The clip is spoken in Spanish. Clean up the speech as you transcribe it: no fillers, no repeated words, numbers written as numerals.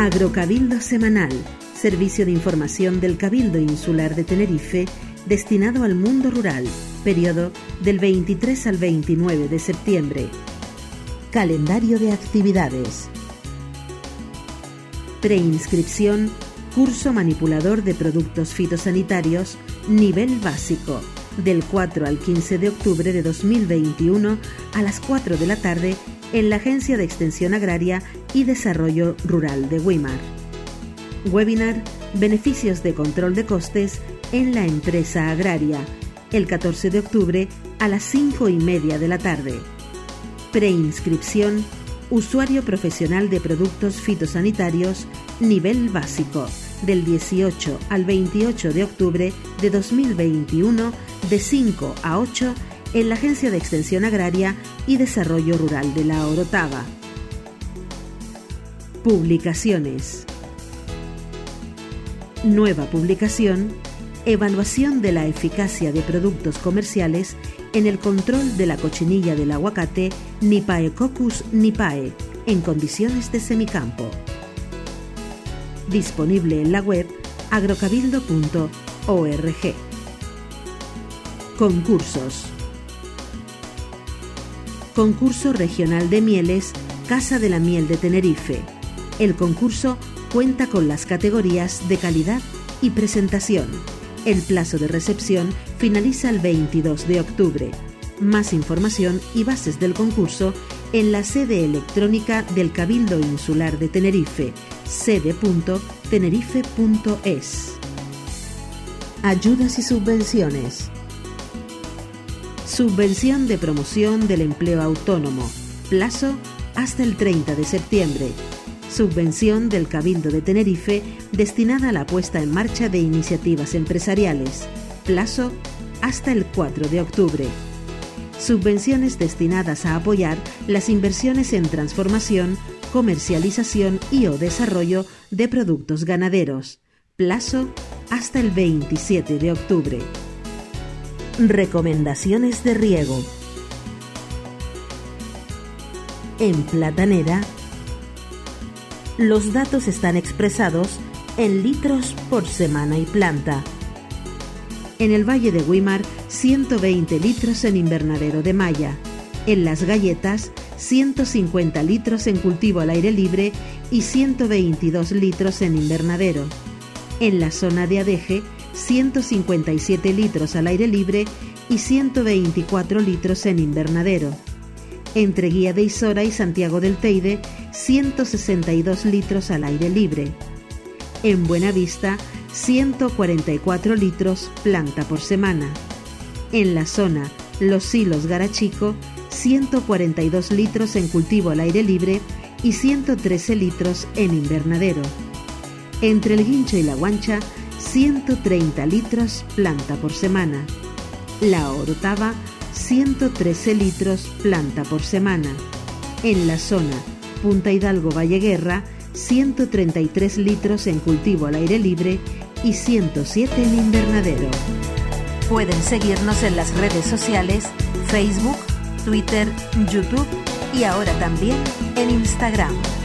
Agrocabildo Semanal, servicio de información del Cabildo Insular de Tenerife destinado al mundo rural, periodo del 23 al 29 de septiembre. Calendario de actividades. Preinscripción, curso manipulador de productos fitosanitarios, nivel básico, del 4 al 15 de octubre de 2021 a las 4 de la tarde en la Agencia de Extensión Agraria y Desarrollo Rural de Güímar. Webinar, beneficios de control de costes en la empresa agraria, el 14 de octubre a las 5:30 de la tarde. Preinscripción, usuario profesional de productos fitosanitarios, nivel básico, del 18 al 28 de octubre de 2021, de 5 a 8, en la Agencia de Extensión Agraria y Desarrollo Rural de La Orotava. Publicaciones. Nueva publicación: evaluación de la eficacia de productos comerciales en el control de la cochinilla del aguacate Nipaecoccus nipae en condiciones de semicampo. Disponible en la web agrocabildo.org. Concursos. Concurso Regional de Mieles Casa de la Miel de Tenerife. El concurso cuenta con las categorías de calidad y presentación. El plazo de recepción finaliza el 22 de octubre. Más información y bases del concurso en la sede electrónica del Cabildo Insular de Tenerife, sede.tenerife.es. Ayudas y subvenciones. Subvención de promoción del empleo autónomo. Plazo hasta el 30 de septiembre. Subvención del Cabildo de Tenerife destinada a la puesta en marcha de iniciativas empresariales. Plazo hasta el 4 de octubre. Subvenciones destinadas a apoyar las inversiones en transformación, comercialización y o desarrollo de productos ganaderos. Plazo hasta el 27 de octubre. Recomendaciones de riego. En Platanera, los datos están expresados en litros por semana y planta. En el Valle de Güímar, 120 litros en invernadero de malla. En Las Galletas, 150 litros en cultivo al aire libre y 122 litros en invernadero. En la zona de Adeje, 157 litros al aire libre y 124 litros en invernadero. Entre Guía de Isora y Santiago del Teide, 162 litros al aire libre. En Buenavista, 144 litros planta por semana. En la zona Los Silos Garachico, 142 litros en cultivo al aire libre y 113 litros en invernadero. Entre el Guincho y la Guancha, 130 litros planta por semana. La Orotava, 113 litros planta por semana. En la zona Punta Hidalgo Valleguerra, 133 litros en cultivo al aire libre y 107 en invernadero. Pueden seguirnos en las redes sociales, Facebook, Twitter, YouTube y ahora también en Instagram.